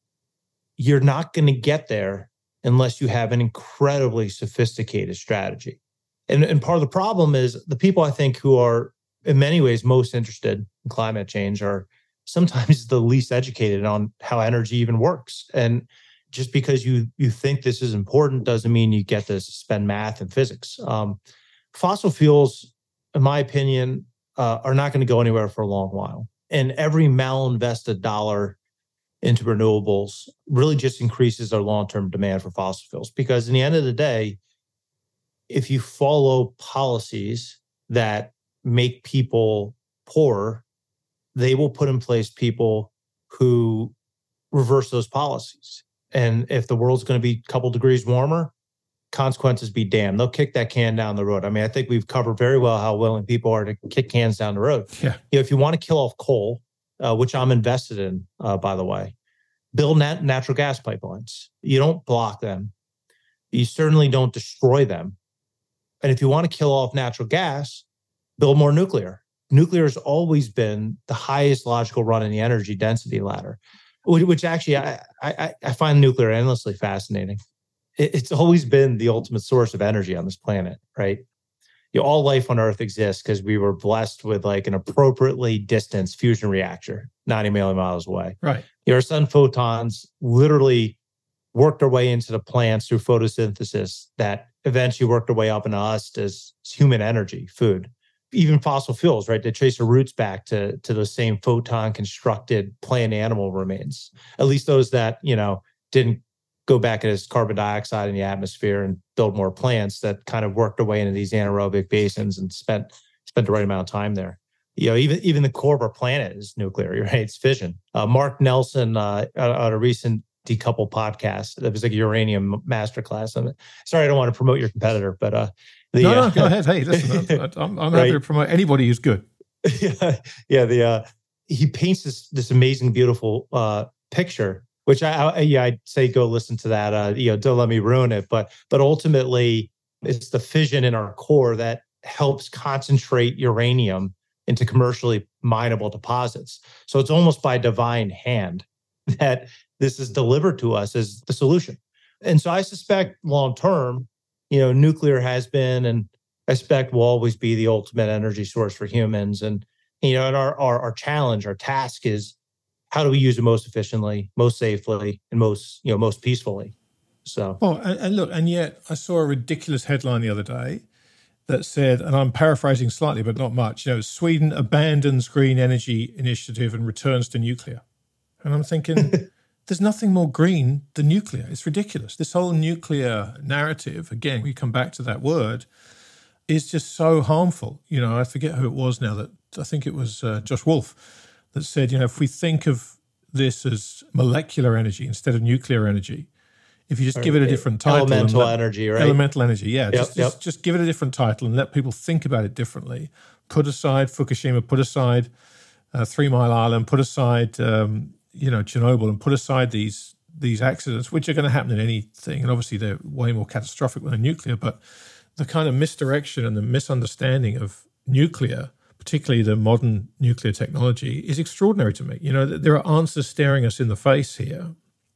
you're not going to get there unless you have an incredibly sophisticated strategy. And part of the problem is the people, I think, who are in many ways most interested in climate change are sometimes the least educated on how energy even works. And just because you think this is important doesn't mean you get to spend math and physics. Fossil fuels, in my opinion, are not going to go anywhere for a long while. And every malinvested dollar into renewables really just increases our long-term demand for fossil fuels. Because in the end of the day, if you follow policies that make people poorer, they will put in place people who reverse those policies. And if the world's going to be a couple degrees warmer, consequences be damned. They'll kick that can down the road. I mean, I think we've covered very well how willing people are to kick cans down the road. Yeah. If you want to kill off coal, which I'm invested in, by the way, build natural gas pipelines. You don't block them. You certainly don't destroy them. And if you want to kill off natural gas, build more nuclear. Nuclear has always been the highest logical run in the energy density ladder, which actually I find nuclear endlessly fascinating. It's always been the ultimate source of energy on this planet, right? All life on Earth exists because we were blessed with like an appropriately distanced fusion reactor 90 million miles away. Right. Our sun photons literally worked their way into the plants through photosynthesis that eventually worked their way up into us as human energy, food. Even fossil fuels, right? They trace their roots back to those same photon constructed plant animal remains, at least those that, didn't go back as carbon dioxide in the atmosphere and build more plants that kind of worked their way into these anaerobic basins and spent the right amount of time there. Even the core of our planet is nuclear, right? It's fission. Mark Nelson, on a recent Decouple podcast, that was like a uranium masterclass. Sorry, I don't want to promote your competitor, but no, go ahead. Hey, listen, I'm happy to promote anybody who's good. He paints this amazing, beautiful picture, which I'd say go listen to that. Don't let me ruin it, but ultimately it's the fission in our core that helps concentrate uranium into commercially mineable deposits. So it's almost by divine hand that this is delivered to us as the solution. And so I suspect long term, nuclear has been, and I expect will always be the ultimate energy source for humans. And, and our challenge, our task is how do we use it most efficiently, most safely, and most peacefully? So. Well, and look, and yet I saw a ridiculous headline the other day that said, and I'm paraphrasing slightly, but not much, Sweden abandons green energy initiative and returns to nuclear. And I'm thinking, there's nothing more green than nuclear. It's ridiculous. This whole nuclear narrative, again, we come back to that word, is just so harmful. I forget who it was now, that I think it was Josh Wolf that said, if we think of this as molecular energy instead of nuclear energy, if you just give it a different title. Elemental energy, right? Elemental energy, yeah. Just give it a different title and let people think about it differently. Put aside Fukushima, put aside 3 Mile Island, put aside Chernobyl, and put aside these accidents, which are going to happen in anything. And obviously they're way more catastrophic than nuclear, but the kind of misdirection and the misunderstanding of nuclear, particularly the modern nuclear technology, is extraordinary to me. There are answers staring us in the face here,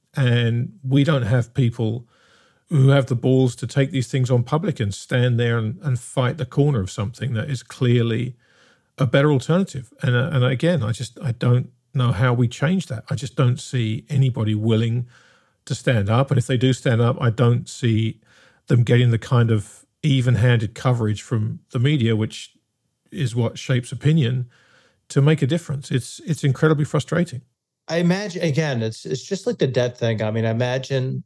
and we don't have people who have the balls to take these things on public and stand there and fight the corner of something that is clearly a better alternative. And again, I don't know how we change that. I just don't see anybody willing to stand up. And if they do stand up, I don't see them getting the kind of even-handed coverage from the media, which is what shapes opinion, to make a difference. It's incredibly frustrating. I imagine, again, it's just like the debt thing. I mean, I imagine,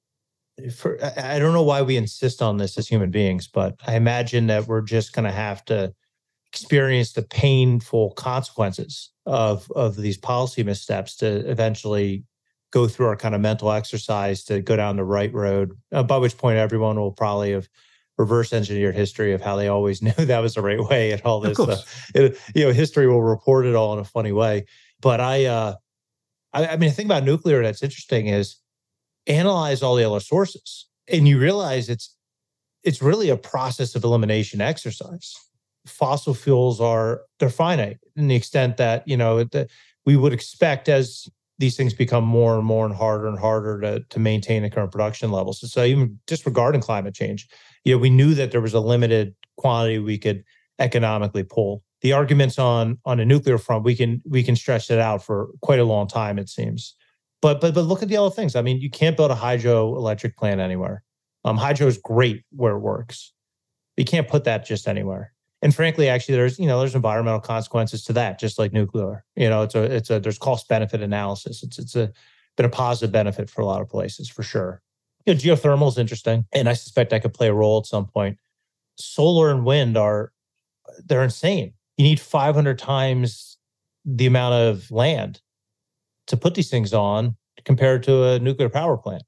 I don't know why we insist on this as human beings, but I imagine that we're just going to have to experience the painful consequences of these policy missteps to eventually go through our kind of mental exercise to go down the right road, by which point everyone will probably have reverse engineered history of how they always knew that was the right way and all this stuff. History will report it all in a funny way. But I mean, the thing about nuclear that's interesting is analyze all the other sources, and you realize it's really a process of elimination exercise. Fossil fuels they're finite in the extent that we would expect as these things become more and more and harder to maintain the current production levels. So even disregarding climate change, we knew that there was a limited quantity we could economically pull the arguments on a nuclear front, we can stretch it out for quite a long time, it seems. But look at the other things. I mean, you can't build a hydroelectric plant anywhere. Hydro is great where it works. You can't put that just anywhere. And frankly, actually, there's environmental consequences to that, just like nuclear. There's cost benefit analysis. It's been a positive benefit for a lot of places, for sure. Geothermal is interesting, and I suspect that could play a role at some point. Solar and wind they're insane. You need 500 times the amount of land to put these things on compared to a nuclear power plant.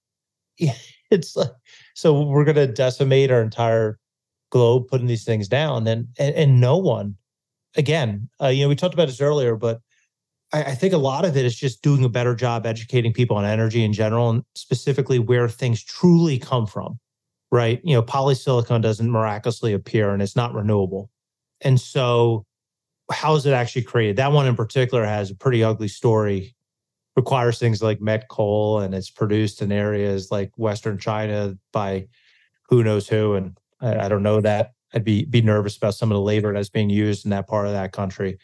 It's like, so we're going to decimate our entire globe putting these things down, and no one, again, we talked about this earlier, but I think a lot of it is just doing a better job educating people on energy in general, and specifically where things truly come from, right? Polysilicon doesn't miraculously appear, and it's not renewable. And so how is it actually created? That one in particular has a pretty ugly story, requires things like met coal, and it's produced in areas like Western China by who knows who. And I don't know that. I'd be nervous about some of the labor that's being used in that part of that country.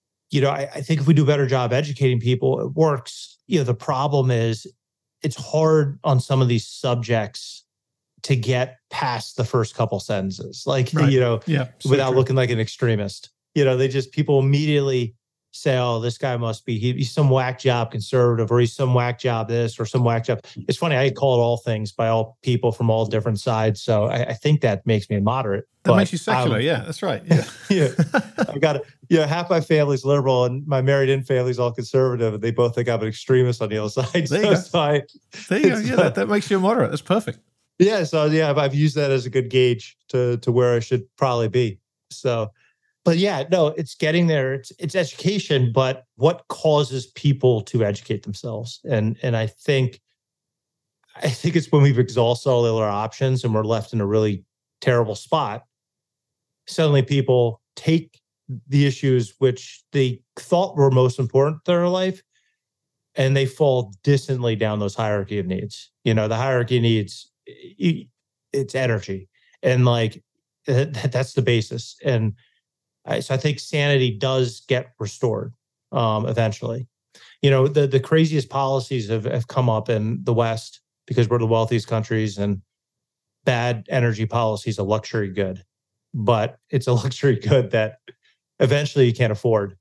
I think if we do a better job educating people, it works. The problem is it's hard on some of these subjects to get past the first couple sentences, right. Without looking like an extremist. People immediately say, oh, this guy must be, he's some whack job conservative, or he's some whack job this, or some whack job. It's funny, I call it all things by all people from all different sides. So I think that makes me moderate. That makes you secular. Yeah, that's right. Yeah. Yeah. I've got half my family's liberal and my married-in family's all conservative, and they both think I'm an extremist on the other side. There you go. There you go. Yeah, that makes you a moderate. That's perfect. Yeah. So I've used that as a good gauge to where I should probably be. So, but yeah, no, it's getting there. It's education, but what causes people to educate themselves? And I think it's when we've exhausted all the other options and we're left in a really terrible spot. Suddenly people take the issues which they thought were most important to their life, and they fall distantly down those hierarchy of needs. The hierarchy of needs, it's energy. And that's the basis. And so I think sanity does get restored eventually. The craziest policies have come up in the West because we're the wealthiest countries, and bad energy policy is a luxury good. But it's a luxury good that eventually you can't afford,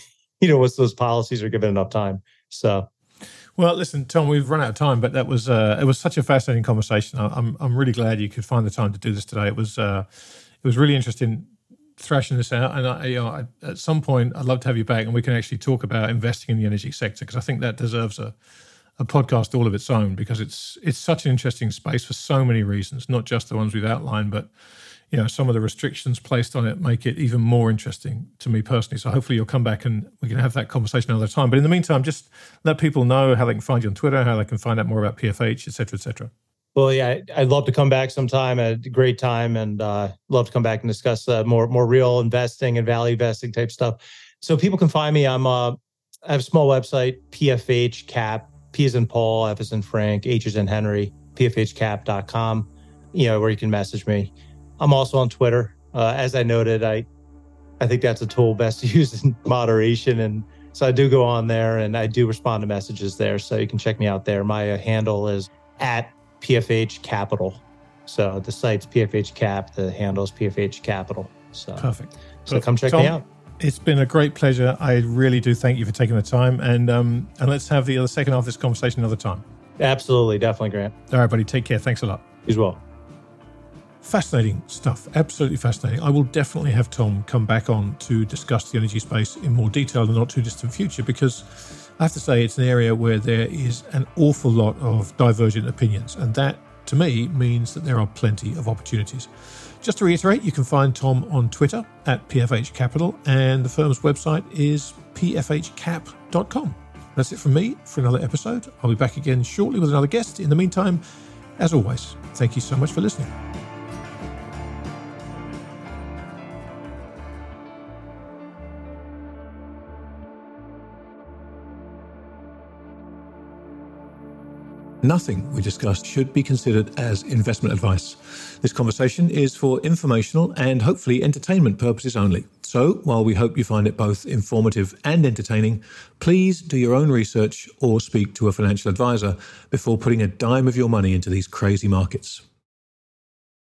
once those policies are given enough time. So, well, listen, Tom, we've run out of time, but that was it was such a fascinating conversation. I'm really glad you could find the time to do this today. It was really interesting thrashing this out, and at some point I'd love to have you back and we can actually talk about investing in the energy sector, because I think that deserves a podcast all of its own, because it's such an interesting space for so many reasons, not just the ones we've outlined, but some of the restrictions placed on it make it even more interesting to me personally. So hopefully you'll come back and we can have that conversation another time. But in the meantime, just let people know how they can find you on Twitter, how they can find out more about PFH, et cetera, et cetera. Well, yeah, I'd love to come back sometime. I had a great time, and love to come back and discuss more real investing and value investing type stuff. So people can find me. I have a small website, PFH Cap, P as in Paul, F as in Frank, H as in Henry, pfhcap.com, where you can message me. I'm also on Twitter. As I noted, I think that's a tool best to use in moderation. And so I do go on there and I do respond to messages there. So you can check me out there. My handle is at PFH Capital. So the site's PFH Cap, the handle's PFH Capital. So Perfect. So come check me out. It's been a great pleasure. I really do thank you for taking the time. And let's have the second half of this conversation another time. Absolutely. Definitely, Grant. All right, buddy. Take care. Thanks a lot. You as well. Fascinating stuff. Absolutely fascinating. I will definitely have Tom come back on to discuss the energy space in more detail in the not too distant future, because I have to say it's an area where there is an awful lot of divergent opinions. And that, to me, means that there are plenty of opportunities. Just to reiterate, you can find Tom on Twitter at PFH Capital, and the firm's website is pfhcap.com. That's it from me for another episode. I'll be back again shortly with another guest. In the meantime, as always, thank you so much for listening. Nothing we discussed should be considered as investment advice. This conversation is for informational and hopefully entertainment purposes only. So, while we hope you find it both informative and entertaining, please do your own research or speak to a financial advisor before putting a dime of your money into these crazy markets.